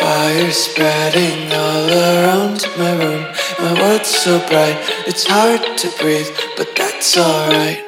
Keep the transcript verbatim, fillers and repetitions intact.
Fire spreading all around my room. My world's so bright, it's hard to breathe, but that's alright.